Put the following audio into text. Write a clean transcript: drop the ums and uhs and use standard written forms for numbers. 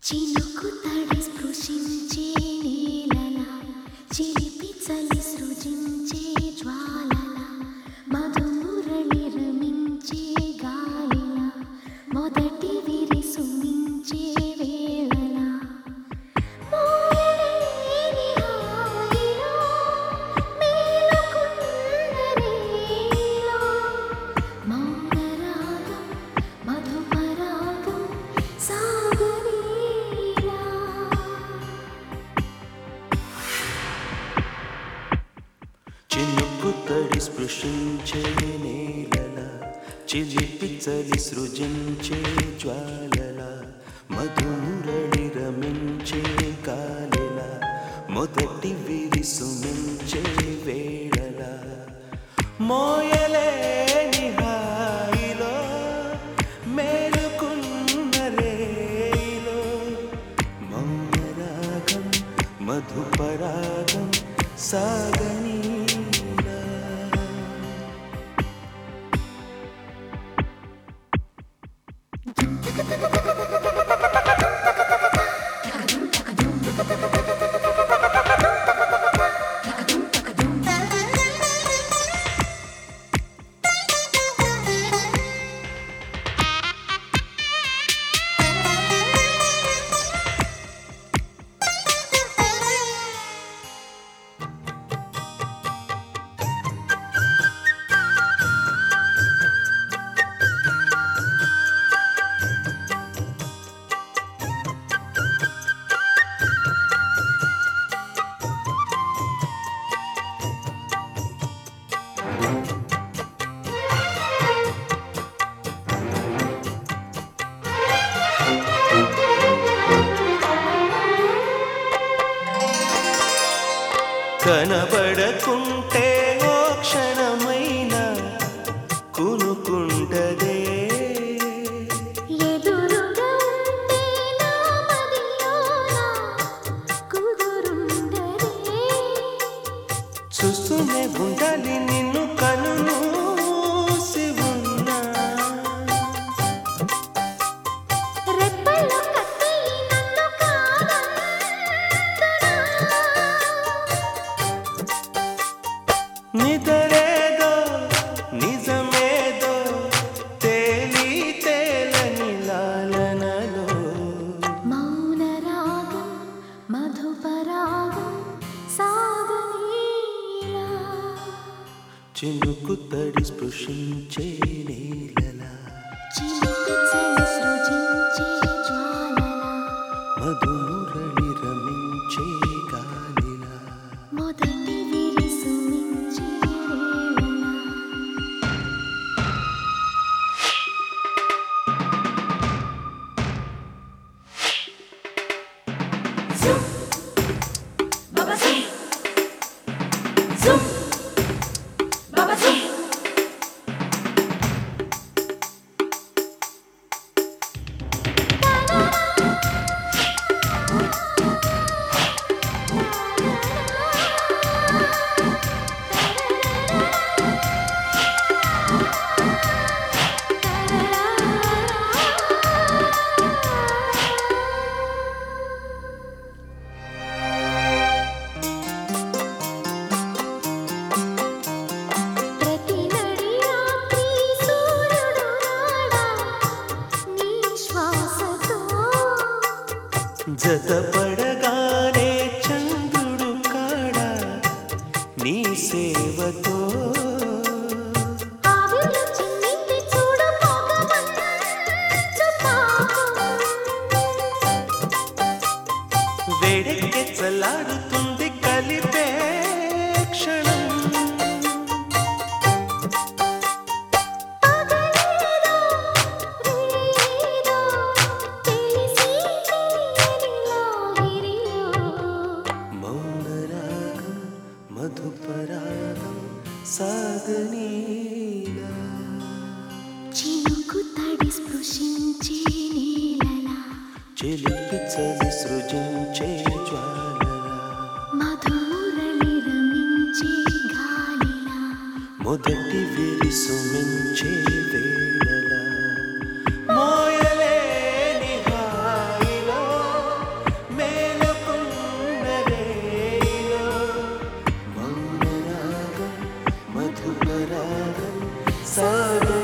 చినుకు తడి స్పృశించే నీలలా చిలిపి చలి సృజించే జ్వాలలా మధుమురళి రమించే గాలిలా మొదటి విరిసు మించే వేళలా మోయలేని హాయిలో మేలుకున్న రేలో మౌనరాగం మధుపరాగం సాగరీలా చినుకు తడి స్పృశించే నేలలా చిలిపి చలి సృజించే జ్వాలలా మధుమురళి రమించే గాలిలా మొదటి విరిసు మించే వేళలా మోయలేని హాయిలో మేలుకున్న రేలో మౌనరాగం మధుపరాగం సాగనీలా కనబడకుంటే ఓ క్షణమైన కునుకుంటదే ఎదురుగా ఉంటే నా మదిలోన కుదురుండదే చూస్తూనే ఉండాలి నిన్ను కనుమూసి ఉన్నా రెప్పల్లో కత్తి నన్ను కాదందునా నిదరేదో నిజమేదో తేలి తేలని లాలనలో మౌనరాగం మధుపరాగం సాగనీలా చినుకు తడి స్పృశించే నీలలా చిలిపి చలి సృజించే జ్వాలలా మధుమురళి రమించే గాలిలా మొదటి విరిసు మించే వేళలా Zoom, Baba Zoom, Zoom, Baba Zoom. ప్రతి నడి రాత్రి సూర్యుడు రాడా నీ శ్వాసతో జతపడగానే చంద్రుడు కాడా నీ సేవతో ఆవిర్లు చిన్నింది చూడు పొగమంచు తాపం వేడెక్కి చల్లారుతుంది కలిపే క్షణం పగలేదో రేదో తెలిసి తెలియని లాగిరిలో మౌనరాగం మధుపరాగం సాగనీలా చినుకు తడి స్పృశించే నీలలా చిలిపి చలి సృజించే జ్వాలలా మధుమురళి రమించే గాలిలా మొదటి విరిసు మించే వేళలా మోయలేని హాయిలో సోడు